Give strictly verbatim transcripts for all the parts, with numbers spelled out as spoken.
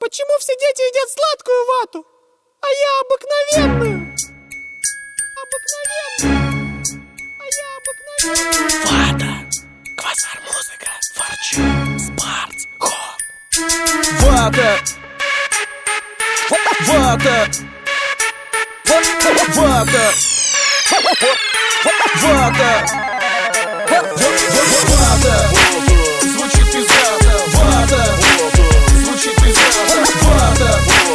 Почему все дети едят сладкую вату, а я обыкновенную? Обыкновенную. А я обыкновенную. Вата, квазар музыка, форчун, спартс, хоп. Вата, вата, вата, вата, вата, звучит пиздато, вата, звучит пиздато, вата,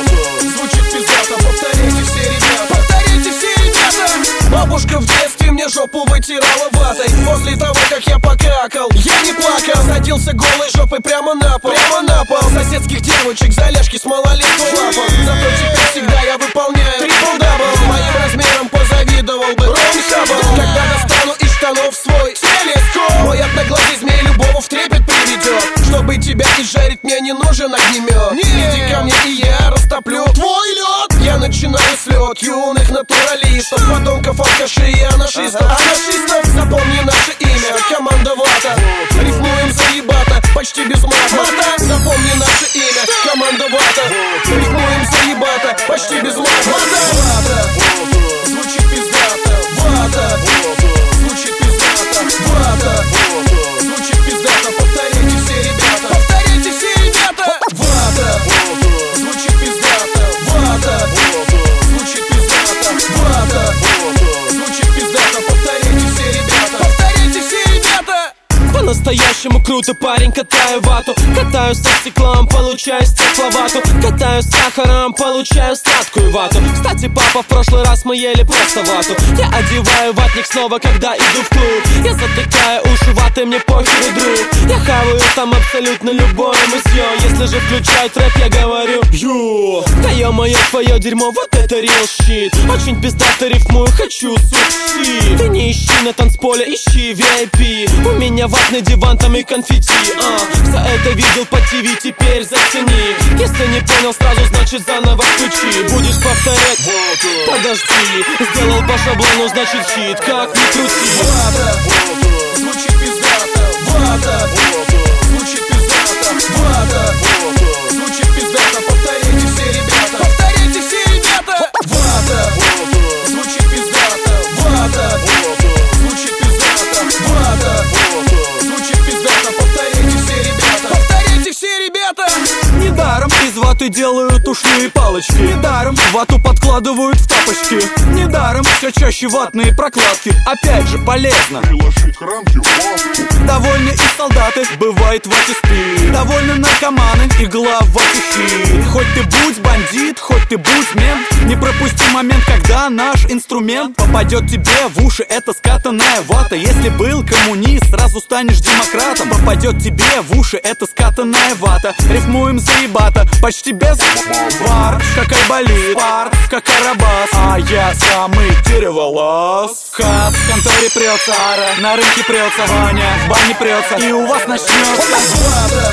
звучит пиздато. Повторите все, ребята, повторите все, ребята. Бабушка в детстве мне жопу вытирала ватой. После того, как я покакал, я не плакал. Садился голой жопой прямо на пол, прямо на пол. Соседских девочек за ляжки с малолетним лапом. Зато теперь всегда я выполняю трипл-дабл. Моим размером позавидовал бы Рон Хаббл. Когда достану из штанов свой телескоп, мой одноглазый змей любого в трепет приведет. Чтобы тебя изжарить, мне не нужен огнемет. Иди ко мне, и я растоплю твой лед. Я начинаю слет юных натуралистов, подонков, алкашей и анашистов. Анашистов, запомни наше имя, команда Вата. Рифмуем заебато, почти без мата. Запомни наше имя, команда Вата. Рифмуем заебато, почти без мата. Вата, звучит пиздато, Вата, звучит пиздато, Вата, звучит пиздато. Повторите все, ребята, повторите все, ребята. Вата, звучит пиздато, Вата, звучит пиздато, Вата, звучит пиздато. Повторите все, ребята, повторите все, ребята. По-настоящему круто, парень, катаю вату. Катаю со стеклом, получаю стекловату. Катаю с сахаром, получаю сладкую вату. Кстати, папа, в прошлый раз мы ели просто вату. Я одеваю ватник снова, когда иду в клуб. Я затыкаю уши ватой, мне похеру, друг. Я хаваю там абсолютно любое мытье. Если же включают рэп, я говорю ю. Да ё-моё, твое дерьмо, вот это real shit. Очень пиздато рифмую, хочу сучи. Ты не ищи на танцполе, ищи ви ай пи. У меня ватный диван, там и конфетти, а. Все это видел по ТВ, теперь зацени. Если не понял сразу, значит заново включи. Будешь повторять? Подожди. Сделал по шаблону, значит хит, как ни крути. Вата, звучит пиздато, Вата, звучит пиздато, Вата, звучит пиздато. Повторите все, ребята, повторите все, ребята. Вата, звучит пиздато, Вата, звучит пиздато, Вата, звучит пиздато. Повторите все, ребята, повторите все, ребята. Недаром из ваты делают ушные палочки. Недаром вату подкладывают в тапочки. Недаром все чаще ватные прокладки. Опять же полезно приложить храмки в вату. Довольны и солдаты, бывает в вате спит. Довольны наркоманы, игла в вате хит. Хоть ты будь бандит, хоть ты будь мент, не пропусти момент, когда наш инструмент попадет тебе в уши. Это скатанная вата. Если был коммунист, сразу станешь демократом. Попадет тебе в уши, это скатанная вата. Рифмуем заебато, почти без бар. Как айболит, парт, как карабас. А я самый дереволаз. Хат в конторе прется, ара на рынке прется, Ваня в бане прется, и у вас начнется. Вата,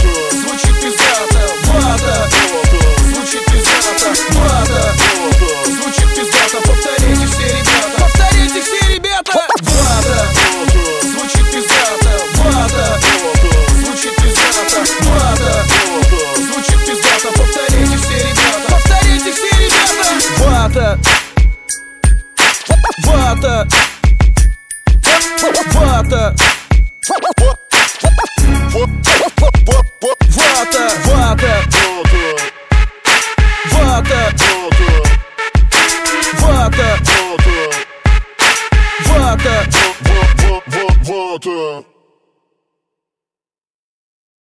звучит пиздато, Вата, звучит пиздато, Вата, звучит пиздато. Повторите все, ребята, повторите все, ребята. Вата, звучит пиздато, Вата, звучит пиздато, Вата, звучит пиздато. Повторите все, ребята, повторите все, ребята. Вата, Вата, Вата, Вата, Вата, Вата, Вата, Вата, Вата.